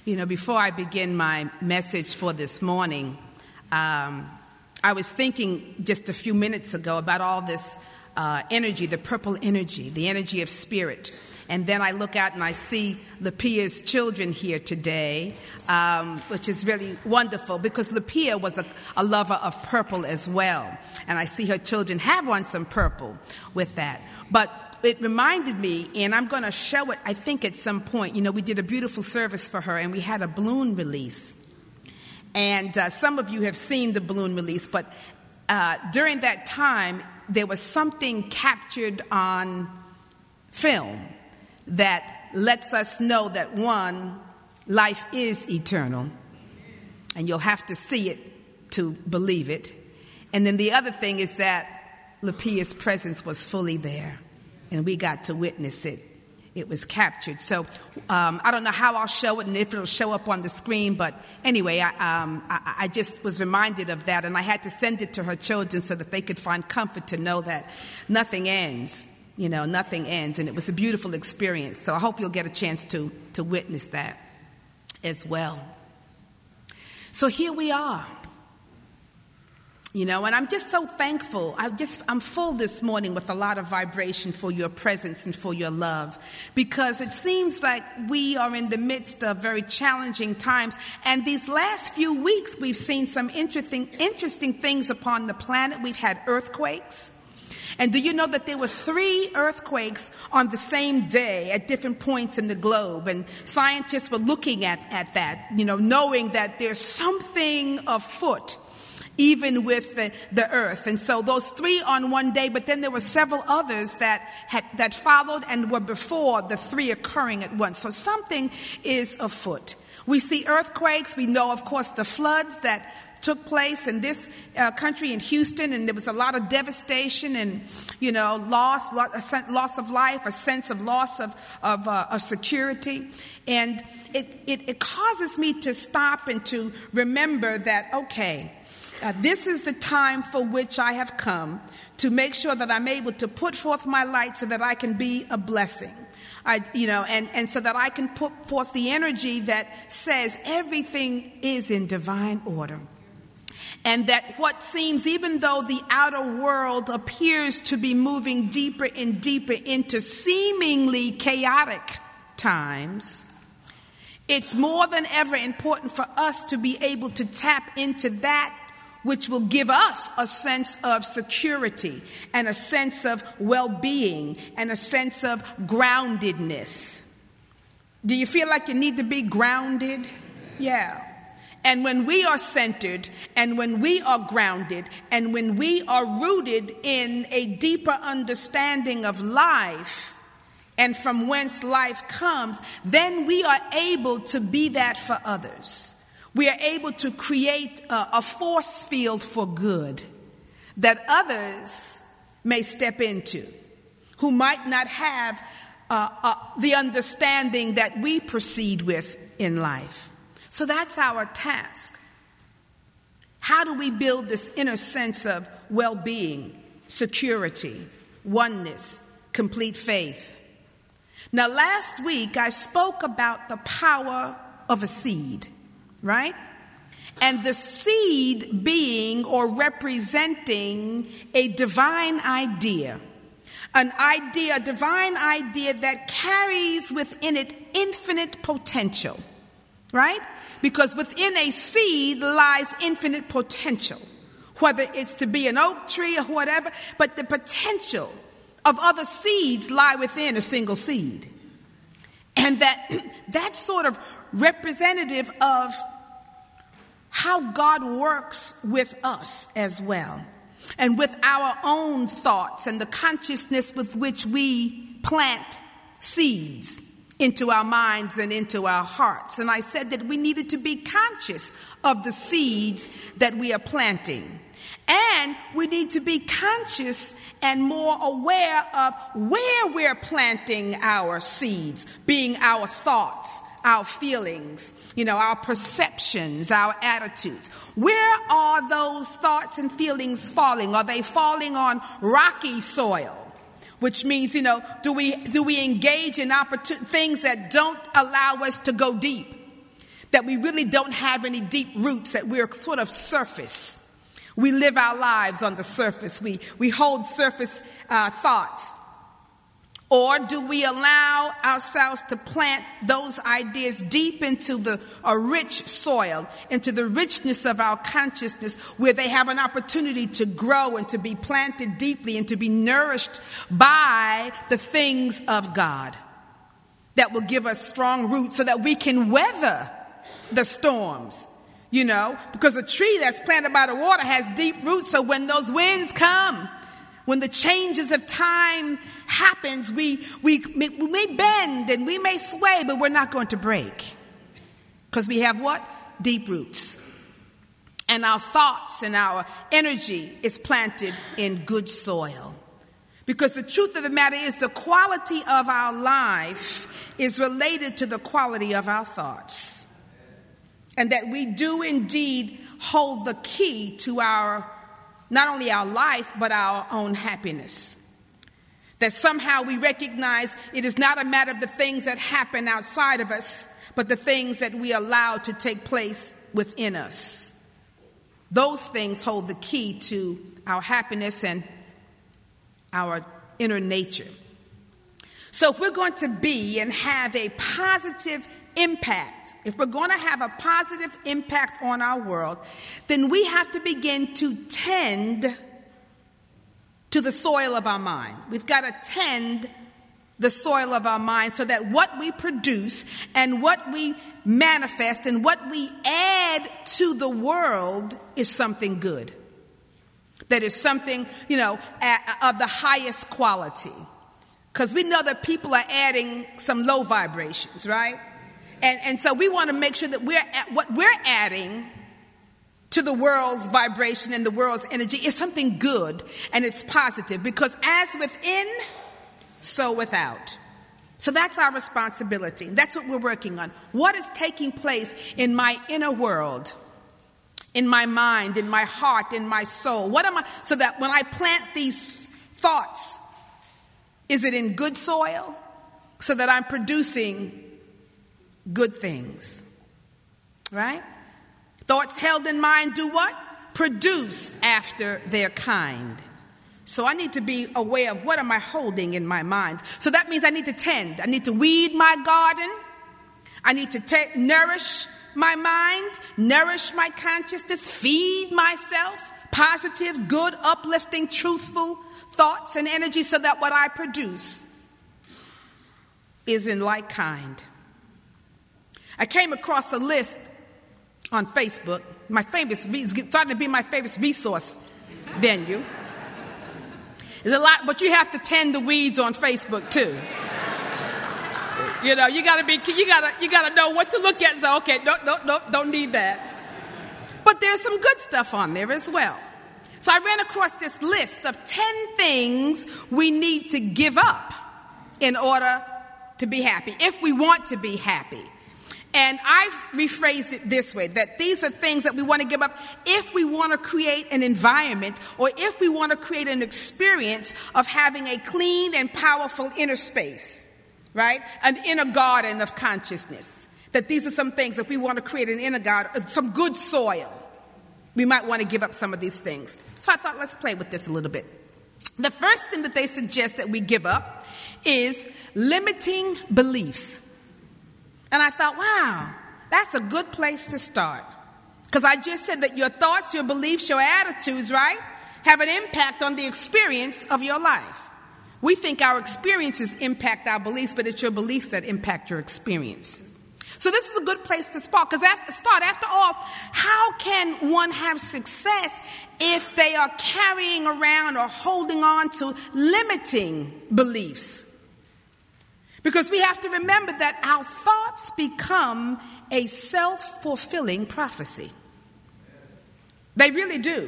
You know, before I begin my message for this morning, I was thinking just a few minutes ago about all this energy, the purple energy, the energy of spirit. And then I look out and I see Lapia's children here today, which is really wonderful because Lapia was a lover of purple as well. And I see her children have on some purple with that. But it reminded me, and I'm going to show it, I think, at some point. You know, we did a beautiful service for her, and we had a balloon release. And some of you have seen the balloon release, but during that time, there was something captured on film that lets us know that, one, life is eternal, and you'll have to see it to believe it. And then the other thing is that Lapia's presence was fully there, and we got to witness it. It was captured. So I don't know how I'll show it and if it'll show up on the screen, but anyway, I just was reminded of that, and I had to send it to her children so that they could find comfort to know that nothing ends. You know, nothing ends, and it was a beautiful experience. So I hope you'll get a chance to witness that as well. So here we are. You know, and I'm just so thankful. I'm full this morning with a lot of vibration for your presence and for your love, because it seems like we are in the midst of very challenging times. And these last few weeks, we've seen some interesting things upon the planet. We've had earthquakes. And do you know that there were 3 earthquakes on the same day at different points in the globe? And scientists were looking at that, you know, knowing that there's something afoot even with the earth. And so those 3 on one day, but then there were several others that followed and were before the 3 occurring at once. So something is afoot. We see earthquakes. We know, of course, the floods that took place in this country, in Houston, and there was a lot of devastation and, you know, loss of life, a sense of loss of security. And it causes me to stop and to remember that, okay, this is the time for which I have come to make sure that I'm able to put forth my light so that I can be a blessing. And so that I can put forth the energy that says everything is in divine order. And that what seems, even though the outer world appears to be moving deeper and deeper into seemingly chaotic times, it's more than ever important for us to be able to tap into that which will give us a sense of security and a sense of well-being and a sense of groundedness. Do you feel like you need to be grounded? Yeah. And when we are centered and when we are grounded and when we are rooted in a deeper understanding of life and from whence life comes, then we are able to be that for others. We are able to create a force field for good that others may step into who might not have the understanding that we proceed with in life. So that's our task. How do we build this inner sense of well-being, security, oneness, complete faith? Now, last week I spoke about the power of a seed. Right? And the seed being or representing a divine idea. A divine idea that carries within it infinite potential. Right? Because within a seed lies infinite potential. Whether it's to be an oak tree or whatever, but the potential of other seeds lie within a single seed. And that's sort of representative of how God works with us as well, and with our own thoughts and the consciousness with which we plant seeds into our minds and into our hearts. And I said that we needed to be conscious of the seeds that we are planting. And we need to be conscious and more aware of where we're planting our seeds, being our thoughts, our feelings, our perceptions, our attitudes. Where are those thoughts and feelings falling? Are they falling on rocky soil? Which means, do we engage in things that don't allow us to go deep? that we really don't have any deep roots, that we're sort of surface. We live our lives on the surface. We hold surface thoughts. Or do we allow ourselves to plant those ideas deep into a rich soil, into the richness of our consciousness, where they have an opportunity to grow and to be planted deeply and to be nourished by the things of God that will give us strong roots so that we can weather the storms, because a tree that's planted by the water has deep roots. So when those winds come, when the changes of time happens, we may bend and we may sway, but we're not going to break. Because we have what? Deep roots. And our thoughts and our energy is planted in good soil. Because the truth of the matter is the quality of our life is related to the quality of our thoughts. And that we do indeed hold the key to not only our life, but our own happiness. That somehow we recognize it is not a matter of the things that happen outside of us, but the things that we allow to take place within us. Those things hold the key to our happiness and our inner nature. So if we're going to be and have a positive impact, if we're going to have a positive impact on our world, then we have to begin to tend to the soil of our mind. We've got to tend the soil of our mind so that what we produce and what we manifest and what we add to the world is something good. That is something, of the highest quality. Because we know that people are adding some low vibrations, right? And so we want to make sure that what we're adding to the world's vibration and the world's energy is something good and it's positive. Because as within, so without. So that's our responsibility. That's what we're working on. What is taking place in my inner world, in my mind, in my heart, in my soul? So that when I plant these thoughts, is it in good soil? So that I'm producing good things, right? Thoughts held in mind do what? Produce after their kind. So I need to be aware of what am I holding in my mind. So that means I need to tend. I need to weed my garden. I need to nourish my mind, nourish my consciousness, feed myself positive, good, uplifting, truthful thoughts and energy so that what I produce is in like kind. I came across a list on Facebook. It's starting to be my favorite resource venue. There's a lot, but you have to tend the weeds on Facebook too. You gotta know what to look at. So okay, don't need that. But there's some good stuff on there as well. So I ran across this list of 10 things we need to give up in order to be happy, if we want to be happy. And I've rephrased it this way, that these are things that we want to give up if we want to create an environment or if we want to create an experience of having a clean and powerful inner space, right? An inner garden of consciousness. That these are some things, if we want to create an inner garden, some good soil, we might want to give up some of these things. So I thought, let's play with this a little bit. The first thing that they suggest that we give up is limiting beliefs. And I thought, wow, that's a good place to start. Because I just said that your thoughts, your beliefs, your attitudes, right, have an impact on the experience of your life. We think our experiences impact our beliefs, but it's your beliefs that impact your experiences. So this is a good place to start. Because after all, how can one have success if they are carrying around or holding on to limiting beliefs? Because we have to remember that our thoughts become a self-fulfilling prophecy. They really do.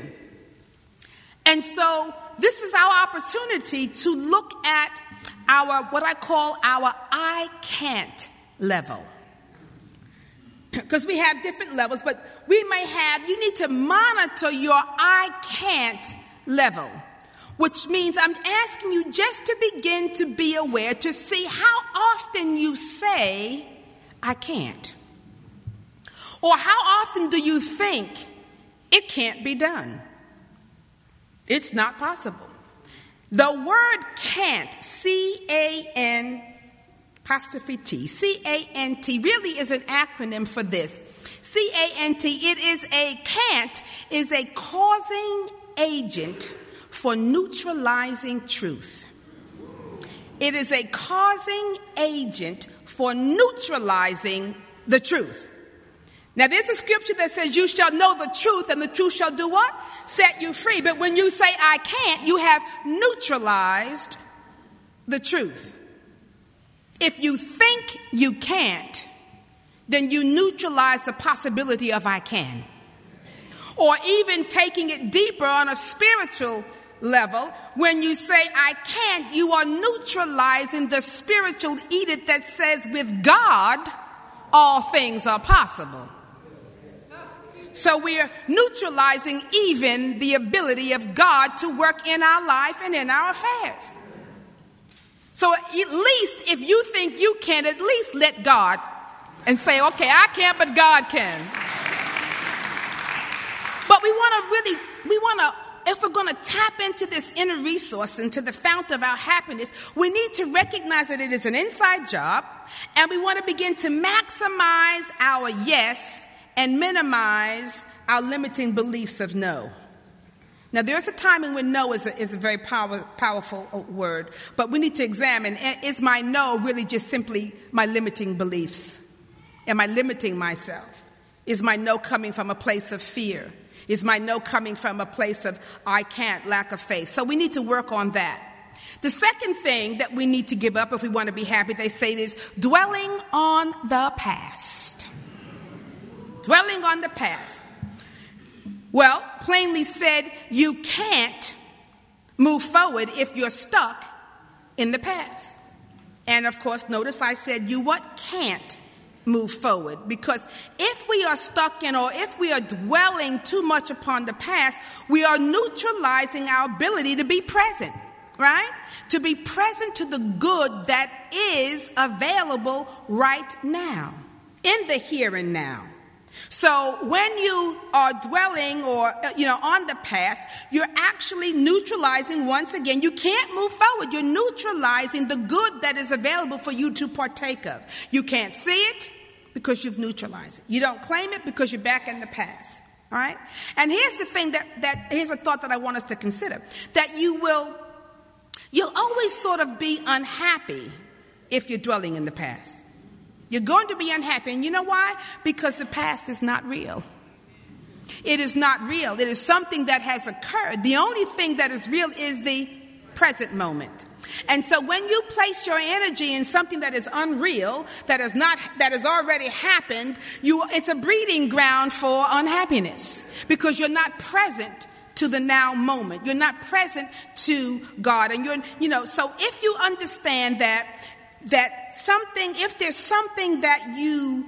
And so this is our opportunity to look at what I call our I can't level. Because we have different levels, but you need to monitor your I can't level. Which means I'm asking you just to begin to be aware, to see how often you say, I can't. Or how often do you think it can't be done? It's not possible. The word can't, C-A-N apostrophe T, C-A-N-T, really is an acronym for this. C-A-N-T, can't is a causing agent for neutralizing truth. It is a causing agent for neutralizing the truth. Now, there's a scripture that says, you shall know the truth, and the truth shall do what? Set you free. But when you say, I can't, you have neutralized the truth. If you think you can't, then you neutralize the possibility of I can. Or even taking it deeper on a spiritual level, when you say I can't, you are neutralizing the spiritual edict that says with God, all things are possible. So we're neutralizing even the ability of God to work in our life and in our affairs. So at least if you think you can, at least let God and say, okay, I can't, but God can. But we want to, if we're going to tap into this inner resource, into the fount of our happiness, we need to recognize that it is an inside job, and we want to begin to maximize our yes and minimize our limiting beliefs of no. Now, there's a timing when no is a very powerful word, but we need to examine, is my no really just simply my limiting beliefs? Am I limiting myself? Is my no coming from a place of fear? Is my no coming from a place of I can't, lack of faith? So we need to work on that. The second thing that we need to give up if we want to be happy, they say, is dwelling on the past. Dwelling on the past. Well, plainly said, you can't move forward if you're stuck in the past. And of course, notice I said you can't move forward. Because if we are stuck in, or if we are dwelling too much upon the past, we are neutralizing our ability to be present, right? To be present to the good that is available right now, in the here and now. So when you are dwelling on the past, you're actually neutralizing, once again, you can't move forward. You're neutralizing the good that is available for you to partake of. You can't see it because you've neutralized it. You don't claim it because you're back in the past. All right? And here's the thing here's a thought that I want us to consider. That you'll always sort of be unhappy if you're dwelling in the past. You're going to be unhappy. And you know why? Because the past is not real. It is not real. It is something that has occurred. The only thing that is real is the present moment. And so when you place your energy in something that is unreal, that has already happened, it's a breeding ground for unhappiness, because you're not present to the now moment. You're not present to God. And so if you understand that if there's something that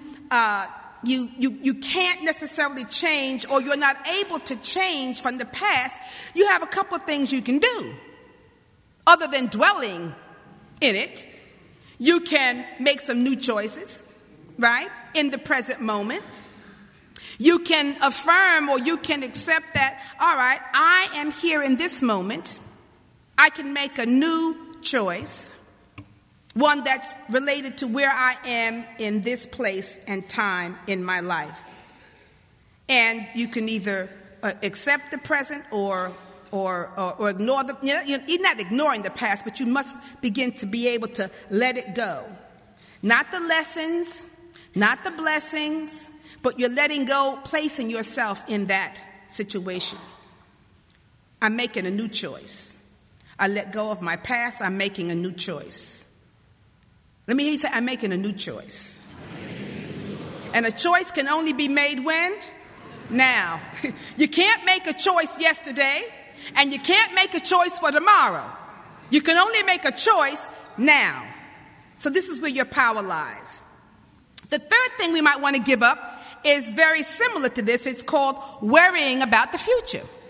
you can't necessarily change, or you're not able to change from the past, you have a couple of things you can do. Other than dwelling in it, you can make some new choices, right, in the present moment. You can affirm, or you can accept that, all right, I am here in this moment. I can make a new choice, one that's related to where I am in this place and time in my life. And you can either accept the present or ignore you're not ignoring the past, but you must begin to be able to let it go. Not the lessons, not the blessings, but you're letting go, placing yourself in that situation. I'm making a new choice. I let go of my past. I'm making a new choice. Let me hear you say, I'm making a new choice. And a choice can only be made when? Now. You can't make a choice yesterday, and you can't make a choice for tomorrow. You can only make a choice now. So this is where your power lies. The third thing we might want to give up is very similar to this. It's called worrying about the future.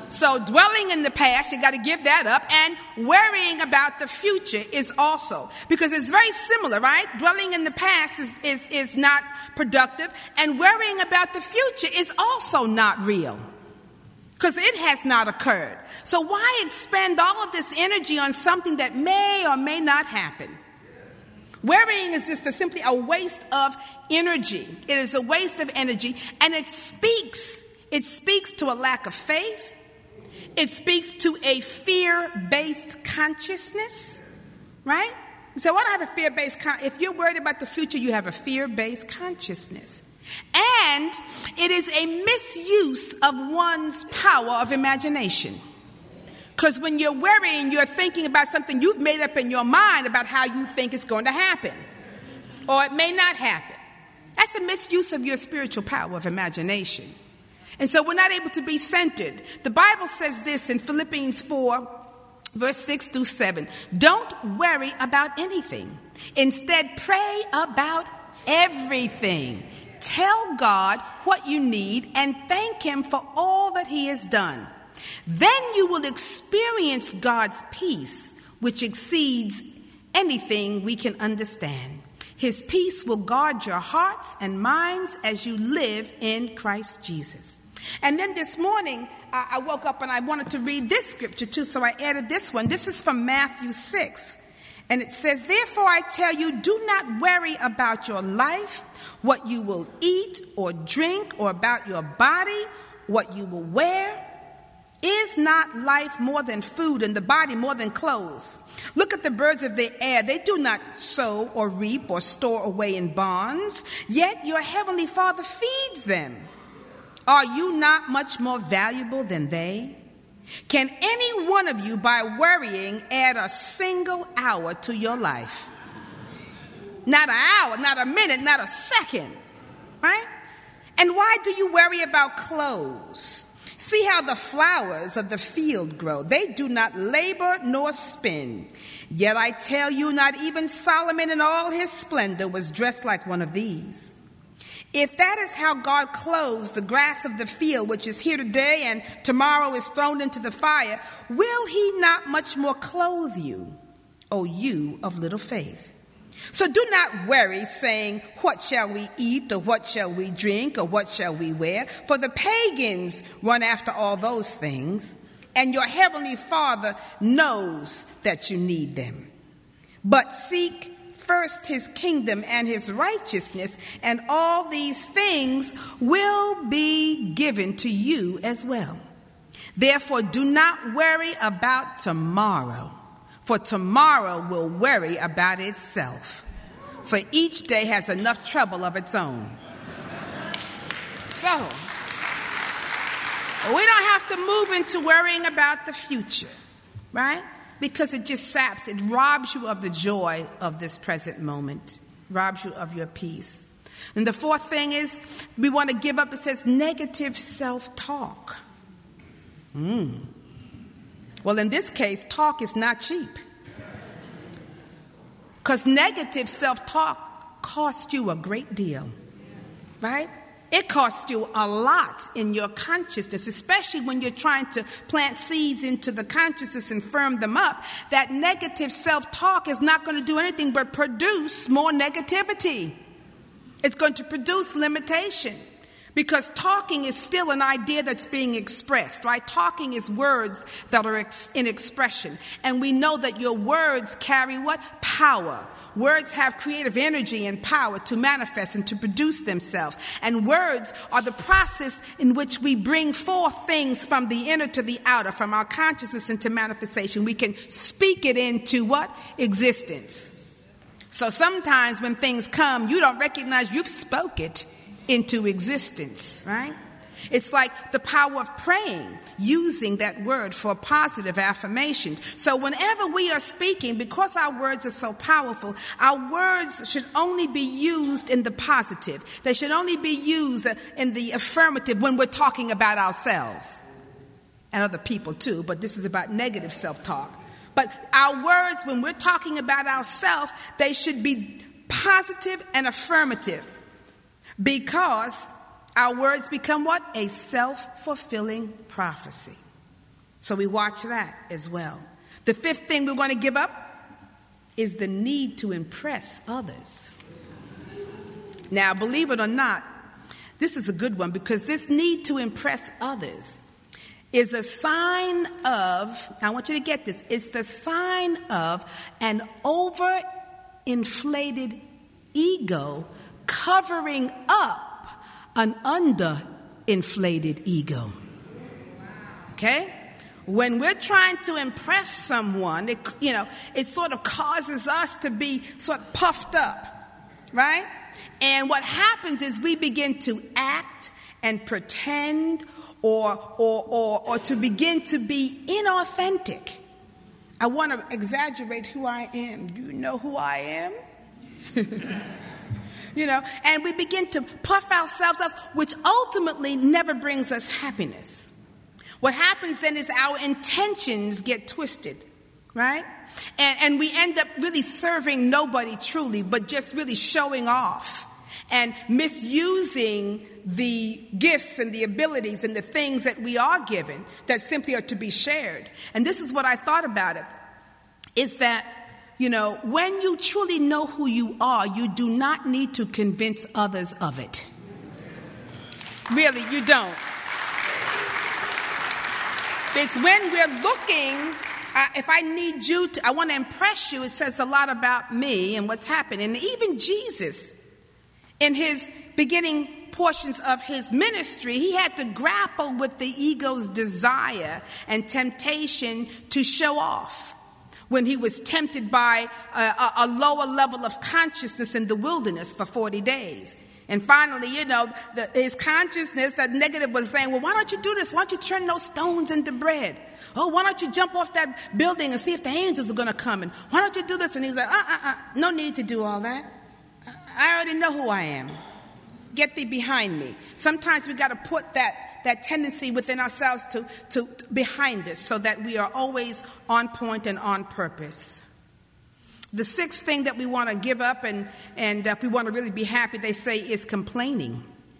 So dwelling in the past, you got to give that up. And worrying about the future is also, because it's very similar, right? Dwelling in the past is not productive. And worrying about the future is also not real, because it has not occurred. So why expend all of this energy on something that may or may not happen? Worrying is just simply a waste of energy. It is a waste of energy, and it speaks to a lack of faith. It speaks to a fear-based consciousness, right? So what I have a fear-based if you're worried about the future, you have a fear-based consciousness. And it is a misuse of one's power of imagination. Because when you're worrying, you're thinking about something you've made up in your mind about how you think it's going to happen. Or it may not happen. That's a misuse of your spiritual power of imagination. And so we're not able to be centered. The Bible says this in Philippians 4, verse 6 through 7. Don't worry about anything. Instead, pray about everything. Tell God what you need and thank Him for all that He has done. Then you will experience God's peace, which exceeds anything we can understand. His peace will guard your hearts and minds as you live in Christ Jesus. And then this morning, I woke up and I wanted to read this scripture too, so I added this one. This is from Matthew 6. And it says, therefore I tell you, do not worry about your life, what you will eat or drink, or about your body, what you will wear. Is not life more than food, and the body more than clothes? Look at the birds of the air. They do not sow or reap or store away in barns, yet your heavenly Father feeds them. Are you not much more valuable than they? Can any one of you, by worrying, add a single hour to your life? Not an hour, not a minute, not a second, right? And why do you worry about clothes? See how the flowers of the field grow. They do not labor nor spin. Yet I tell you, not even Solomon in all his splendor was dressed like one of these. If that is how God clothes the grass of the field, which is here today and tomorrow is thrown into the fire, will He not much more clothe you, O you of little faith? So do not worry, saying, what shall we eat, or what shall we drink, or what shall we wear? For the pagans run after all those things, and your heavenly Father knows that you need them. But seek first His kingdom and His righteousness, and all these things will be given to you as well. Therefore, do not worry about tomorrow, for tomorrow will worry about itself. For each day has enough trouble of its own. So, we don't have to move into worrying about the future, right? Because it just saps, it robs you of the joy of this present moment, robs you of your peace. And the fourth thing is, we want to give up, it says, negative self-talk. Well, in this case, talk is not cheap. Because negative self-talk costs you a great deal, right? It costs you a lot in your consciousness, especially when you're trying to plant seeds into the consciousness and firm them up. That negative self-talk is not going to do anything but produce more negativity. It's going to produce limitation. Because talking is still an idea that's being expressed, right? Talking is words that are in expression. And we know that your words carry what? Power. Words have creative energy and power to manifest and to produce themselves. And words are the process in which we bring forth things from the inner to the outer, from our consciousness into manifestation. We can speak it into what? Existence. So sometimes when things come, you don't recognize you've spoke it into existence, right? It's like the power of praying, using that word for positive affirmation. So whenever we are speaking, because our words are so powerful, our words should only be used in the positive. They should only be used in the affirmative when we're talking about ourselves and other people too, but this is about negative self-talk. But our words, when we're talking about ourselves, they should be positive and affirmative. Because our words become what? A self-fulfilling prophecy. So we watch that as well. The fifth thing we're going to give up is the need to impress others. Now, believe it or not, this is a good one, because this need to impress others is a sign of, I want you to get this, it's the sign of an overinflated ego covering up an underinflated ego. Okay? When we're trying to impress someone, it sort of causes us to be sort of puffed up, right? And what happens is we begin to act and pretend or to begin to be inauthentic. I want to exaggerate who I am. Do you know who I am? And we begin to puff ourselves up, which ultimately never brings us happiness. What happens then is our intentions get twisted, right? And we end up really serving nobody truly, but just really showing off and misusing the gifts and the abilities and the things that we are given that simply are to be shared. And this is what I thought about it, is that, when you truly know who you are, you do not need to convince others of it. Really, you don't. It's when we're looking, if I need you to, I want to impress you, it says a lot about me and what's happening. And even Jesus, in his beginning portions of his ministry, he had to grapple with the ego's desire and temptation to show off when he was tempted by a lower level of consciousness in the wilderness for 40 days. And finally, his consciousness, that negative, was saying, well, why don't you do this? Why don't you turn those stones into bread? Oh, why don't you jump off that building and see if the angels are going to come? And why don't you do this? And he's like, no need to do all that. I already know who I am. Get thee behind me. Sometimes we got to put that tendency within ourselves to behind us so that we are always on point and on purpose. The sixth thing that we want to give up and if we want to really be happy, they say, is complaining.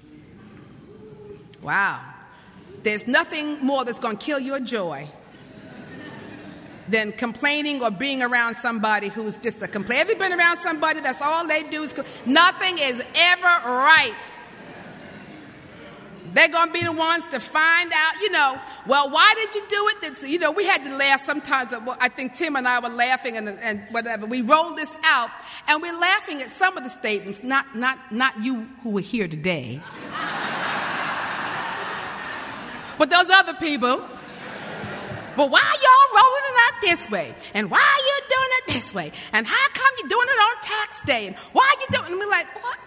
Wow. There's nothing more that's going to kill your joy than complaining or being around somebody who's just a complainer. Have you been around somebody that's all they do is nothing is ever right? They're going to be the ones to find out, well, why did you do it? We had to laugh sometimes. I think Tim and I were laughing and whatever. We rolled this out, and we're laughing at some of the statements, not you who were here today. But those other people. But why are y'all rolling it out this way? And why are you doing it this way? And how come you're doing it on tax day? And why are you doing it? And we're like, what?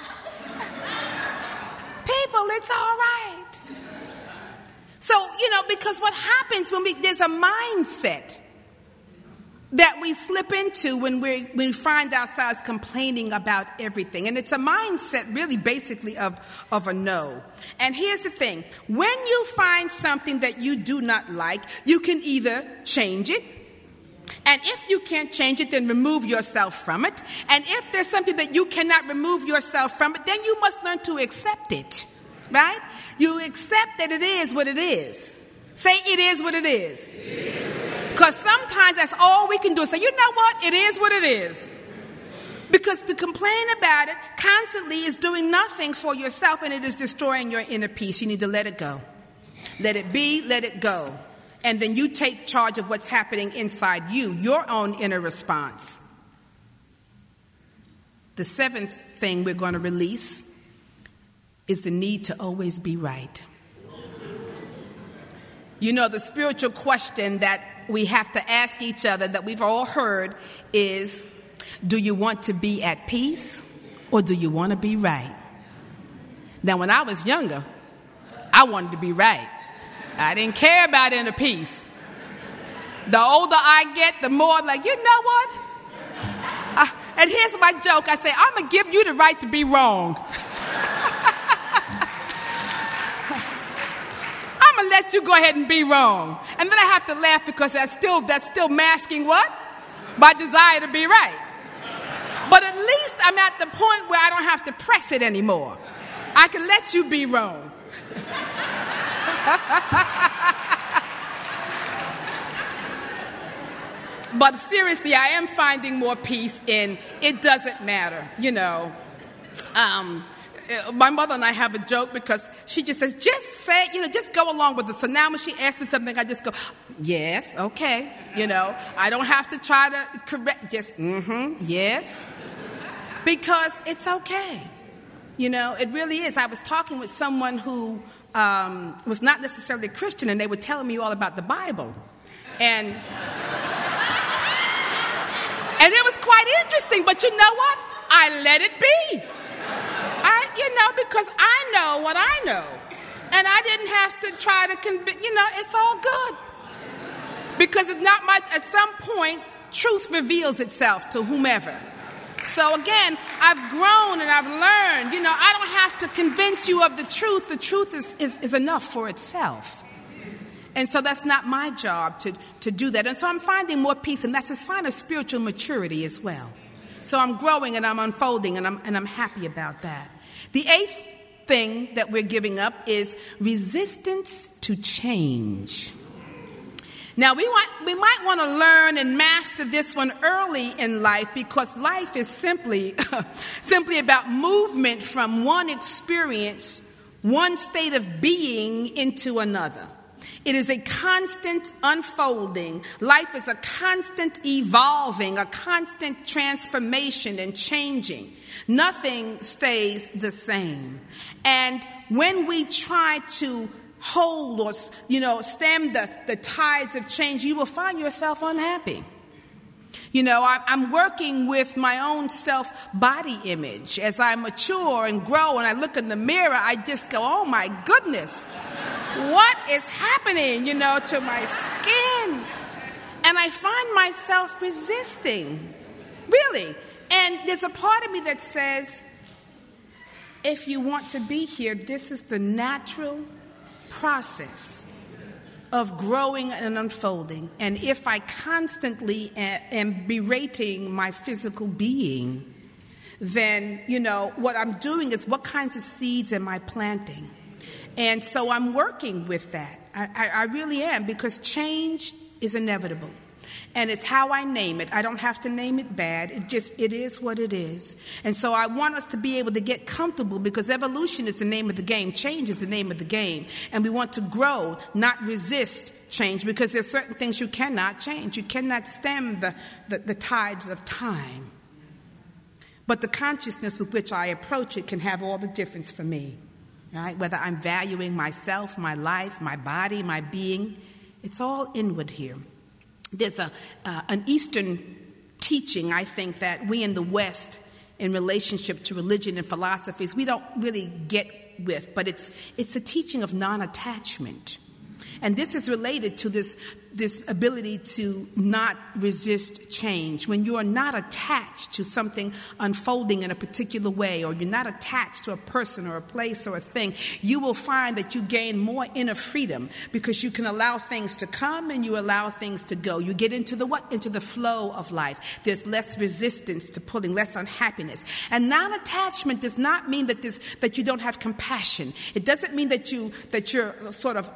People, it's all right. So, because what happens when there's a mindset that we slip into when we find ourselves complaining about everything. And it's a mindset really basically of a no. And here's the thing. When you find something that you do not like, you can either change it. And if you can't change it, then remove yourself from it. And if there's something that you cannot remove yourself from it, then you must learn to accept it. Right? You accept that it is what it is. Say, it is what it is. Because sometimes that's all we can do. Say, you know what? It is what it is. Because to complain about it constantly is doing nothing for yourself, and it is destroying your inner peace. You need to let it go. Let it be, let it go. And then you take charge of what's happening inside you, your own inner response. The seventh thing we're going to release is the need to always be right. The spiritual question that we have to ask each other that we've all heard is, do you want to be at peace or do you want to be right? Now, when I was younger, I wanted to be right. I didn't care about inner peace. The older I get, the more I'm like, you know what? And here's my joke. I say, I'm going to give you the right to be wrong. I'm going to let you go ahead and be wrong. And then I have to laugh because that's still masking what? My desire to be right. But at least I'm at the point where I don't have to press it anymore. I can let you be wrong. But seriously, I am finding more peace in it doesn't matter, My mother and I have a joke because she just says, just say, just go along with it. So now when she asks me something, I just go, yes, okay. I don't have to try to correct, just, yes. Because it's okay. It really is. I was talking with someone who was not necessarily Christian, and they were telling me all about the Bible. And it was quite interesting, but you know what? I let it be. Because I know what I know. And I didn't have to try to convince, it's all good. Because it's not much, at some point, truth reveals itself to whomever. So again, I've grown and I've learned, I don't have to convince you of the truth. The truth is enough for itself. And so that's not my job to do that. And so I'm finding more peace, and that's a sign of spiritual maturity as well. So I'm growing and I'm unfolding, and I'm happy about that. The eighth thing that we're giving up is resistance to change. Now, we might want to learn and master this one early in life, because life is simply about movement from one experience, one state of being into another. It is a constant unfolding. Life is a constant evolving, a constant transformation and changing. Nothing stays the same. And when we try to hold or, stem the tides of change, you will find yourself unhappy. I'm working with my own self-body image. As I mature and grow and I look in the mirror, I just go, oh my goodness, what is happening, to my skin? And I find myself resisting, really. And there's a part of me that says, if you want to be here, this is the natural process of growing and unfolding. And if I constantly am berating my physical being, then, what I'm doing is, what kinds of seeds am I planting? And so I'm working with that. I really am, because change is inevitable. And it's how I name it. I don't have to name it bad. It is what it is. And so I want us to be able to get comfortable, because evolution is the name of the game. Change is the name of the game. And we want to grow, not resist change, because there's certain things you cannot change. You cannot stem the tides of time. But the consciousness with which I approach it can have all the difference for me. Right? Whether I'm valuing myself, my life, my body, my being, it's all inward here. There's an Eastern teaching, I think, that we in the West, in relationship to religion and philosophies, we don't really get with, but it's the teaching of non-attachment. And this is related to this ability to not resist change. When you are not attached to something unfolding in a particular way, or you're not attached to a person or a place or a thing, you will find that you gain more inner freedom, because you can allow things to come and you allow things to go. You get into the flow of life. There's less resistance to pulling, less unhappiness. And non-attachment does not mean that you don't have compassion. It doesn't mean that you're sort of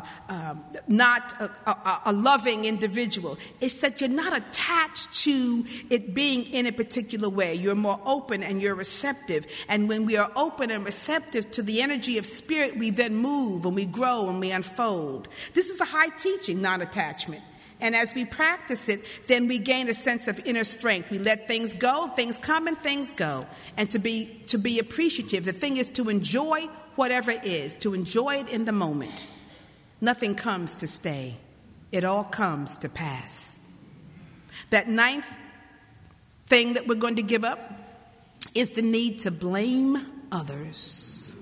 not a loving individual. It's that you're not attached to it being in a particular way. You're more open and you're receptive. And when we are open and receptive to the energy of spirit, we then move and we grow and we unfold. This is a high teaching, non-attachment. And as we practice it, then we gain a sense of inner strength. We let things go, things come and things go. And to be appreciative. The thing is to enjoy whatever is, to enjoy it in the moment. Nothing comes to stay. It all comes to pass. That ninth thing that we're going to give up is the need to blame others.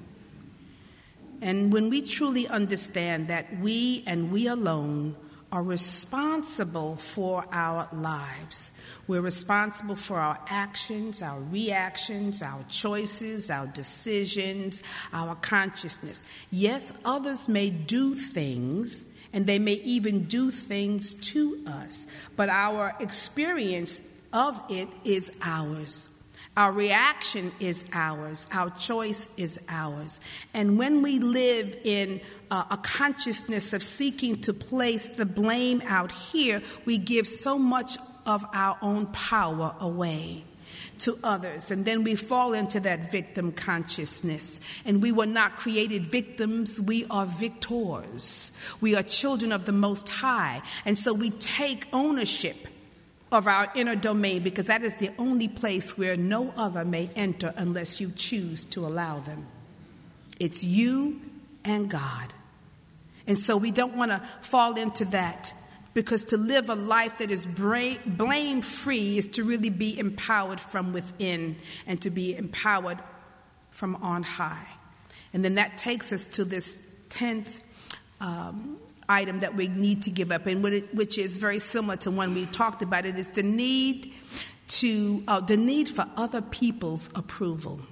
And when we truly understand that we and we alone are responsible for our lives. We're responsible for our actions, our reactions, our choices, our decisions, our consciousness. Yes, others may do things, and they may even do things to us, but our experience of it is ours. Our reaction is ours. Our choice is ours. And when we live in a consciousness of seeking to place the blame out here, we give so much of our own power away to others. And then we fall into that victim consciousness. And we were not created victims. We are victors. We are children of the Most High. And so we take ownership of our inner domain, because that is the only place where no other may enter unless you choose to allow them. It's you and God. And so we don't want to fall into that, because to live a life that is blame-free is to really be empowered from within and to be empowered from on high. And then that takes us to this 10th item that we need to give up, and which is very similar to one we talked about. It is the need for other people's approval.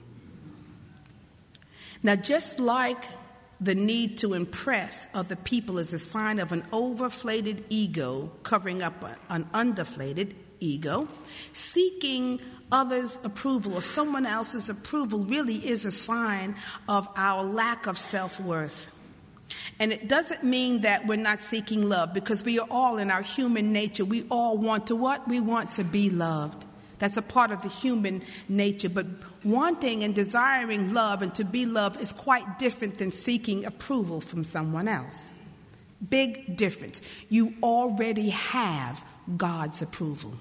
Now, just like the need to impress other people is a sign of an overinflated ego covering up an underflated ego, seeking others' approval or someone else's approval really is a sign of our lack of self-worth. And it doesn't mean that we're not seeking love, because we are all, in our human nature, we all want to what? We want to be loved. That's a part of the human nature. But wanting and desiring love and to be loved is quite different than seeking approval from someone else. Big difference. You already have God's approval.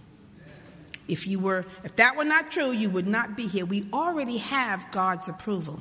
If that were not true, you would not be here. We already have God's approval.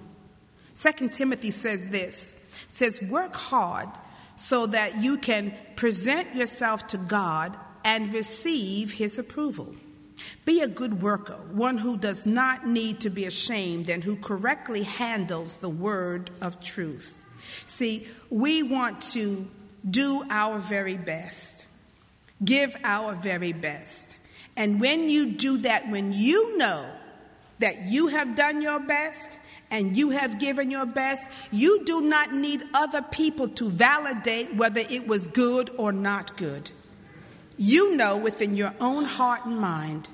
2 Timothy says this. Says, work hard so that you can present yourself to God and receive his approval. Be a good worker, one who does not need to be ashamed and who correctly handles the word of truth. See, we want to do our very best, give our very best. And when you do that, when you know that you have done your best, and you have given your best, you do not need other people to validate whether it was good or not good. You know within your own heart and mind.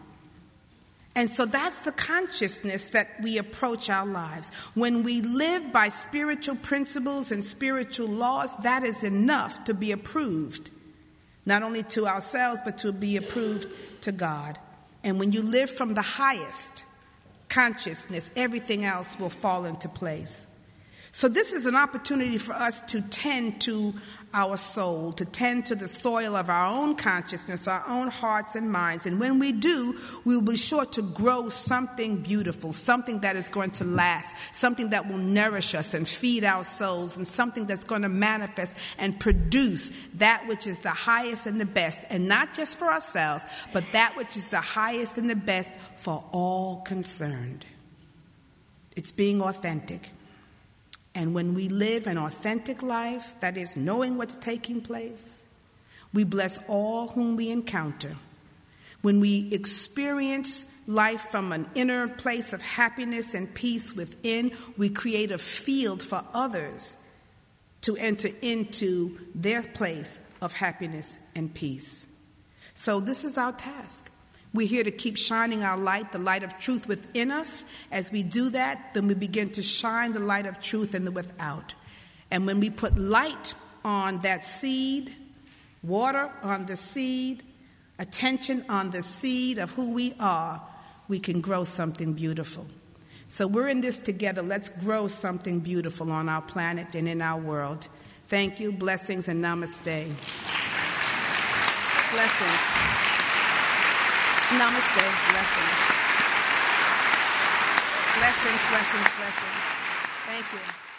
And so that's the consciousness that we approach our lives. When we live by spiritual principles and spiritual laws, that is enough to be approved, not only to ourselves, but to be approved to God. And when you live from the highest consciousness, everything else will fall into place. So this is an opportunity for us to tend to our soul, to tend to the soil of our own consciousness, our own hearts and minds. And when we do, we will be sure to grow something beautiful, something that is going to last, something that will nourish us and feed our souls, and something that's going to manifest and produce that which is the highest and the best, and not just for ourselves, but that which is the highest and the best for all concerned. It's being authentic. And when we live an authentic life, that is, knowing what's taking place, we bless all whom we encounter. When we experience life from an inner place of happiness and peace within, we create a field for others to enter into their place of happiness and peace. So this is our task. We're here to keep shining our light, the light of truth within us. As we do that, then we begin to shine the light of truth in the without. And when we put light on that seed, water on the seed, attention on the seed of who we are, we can grow something beautiful. So we're in this together. Let's grow something beautiful on our planet and in our world. Thank you, blessings, and namaste. Blessings. Namaste. Blessings. Blessings, blessings, blessings. Thank you.